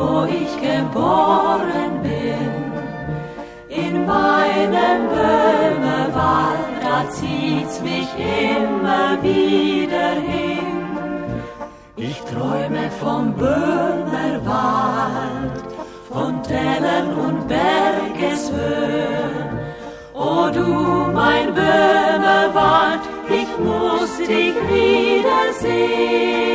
wo ich geboren bin. In meinem Böhmerwald, da zieht's mich immer wieder hin. Ich träume vom Böhmerwald, von Tälern und Bergeshöhen. O du, mein Böhmerwald, ich muss dich wiedersehen.